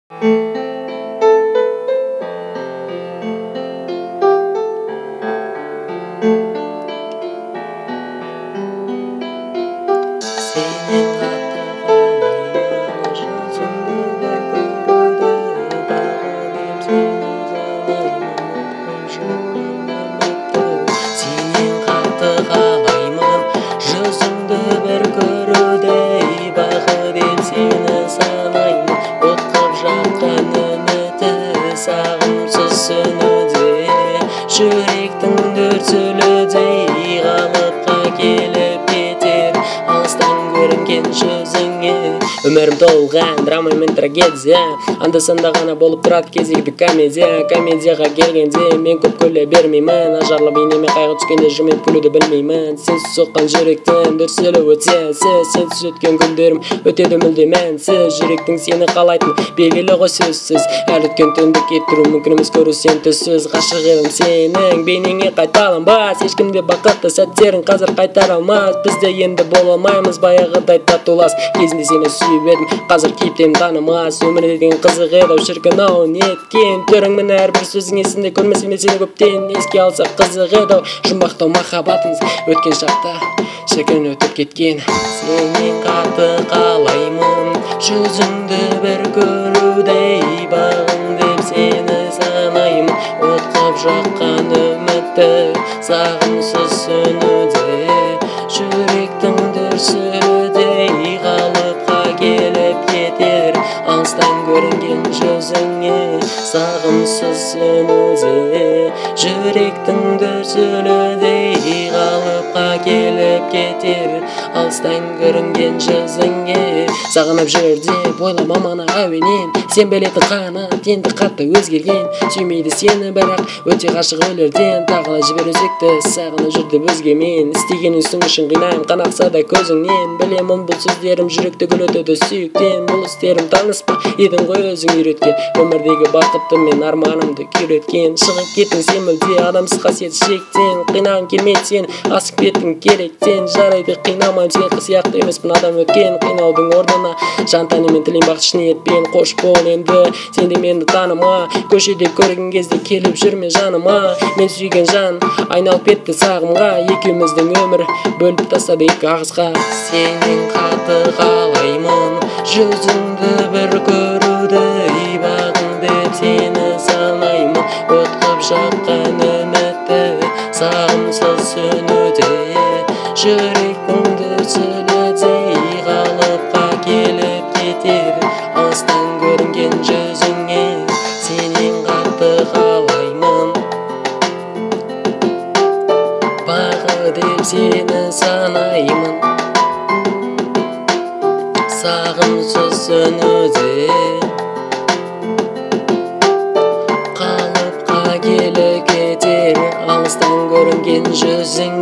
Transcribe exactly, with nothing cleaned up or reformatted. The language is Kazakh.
Сенен қатты қалаймын, жүзіңді бір көруді, бағалап сені санаймын, ұмытпай жатқан үмітті. Сенен қатты қалаймын, жүзіңді бір көруді, бағалап сені санаймын, отқып жатқан үмітті. Сағымсыз сүнуде, жүректің дүрсілідей, қалыпқа келіп кетер алыстан көрінген жүзіңе. Өмірім толған драма мен трагедия, анда-санда ғана болып тұрады кезекті комедия. Комедияға келгенде мен көп күле бермеймін, ажарлы бейнеме қайғы түскенде жымиып күлуді білмеймін. Сенсіз соққан жүректің дүрсілі өтесіз, сенсіз өткен күндерім өтеді мүлде мәнсіз. Жүректің сені қалайтын белгілі ғой сөзсіз, әр өткен түнді кетіру мүмкін емес, көру сен түссіз. Ғашық едім сенің бейнеңе қайталанбас, ешкімде бақытты сәттерін қазір қайтара алмас. Біз де енді бола алмаймыз баяғыдай татулас, кезінде сені сүйіп едім, қазір кейіптен танымас. Өмір деген қызық еді ау шіркін-ау, неткен түріңнің әрбір сөзің есімде, көрмесем сені көптен еске алсақ қызық еді ау жұмбақтау махаббатымыз өткен шақта шіркін өтіп кеткен. Сенен қатты қалаймын, жүзіңді бір көрудей, бағым деп сені санаймын, отқып жаққан үмітті. Сағымсыз сүнуде, жүректің дүрсілідей, қалыпқа келіп кетер алыстан көрінген жүзіңе. Сағымсыз сүнуде, жүректің дүрсілідей, қалыпқа келіп кетер алыстан көрінген жүзіңе. Сағынып жүр деп ойламам ана әуенен, сен білетін қанат енді қатты өзгерген. Сүймейді сені бірақ өте ғашық өлерден, тағыла жібер өзекті сағынып жүр деп өзгемен. Істеген ісің үшін қинайым қанақса да көзіңнен, білемін бұл сөздерім жүректі күлетеді сүйіктен. Бұл істерім таныс па едің ғой өзің үйреткен, өмірдегі бақытты мен арманымды күйреткен. Шығып кеттің сен мүлде адамсыз қасиетсіз шектен, қинағың келмейді сен асып кеттің керектен. Жарайды қинамайым сен сияқты емеспін адам өткен, қинаудың орнына жан тәніммен тілеймін бақыт ниетпен. Қош бол енді сен де мені таныма, көшеде көрген кезде келіп жүрме жаныма. Мен сүйген жан айналып кетті сағымға, екеуміздің өмір бөліп тастады екі ағысқа. Сенен қатты қалаймын, жүзіңді бір көруді, бағым деп сені санаймын, отқып жаққан үмітті. Сағымсыз сүнуде, жүректің дүрсілідей, қалыпқа келіп кетер алыстан көрінген жүзіңе. Сенен қатты қалаймын, бағы деп сені санаймын, сағымсыз сүнуде, қалыпқа келіп кетер алыстан көрінген жүзің.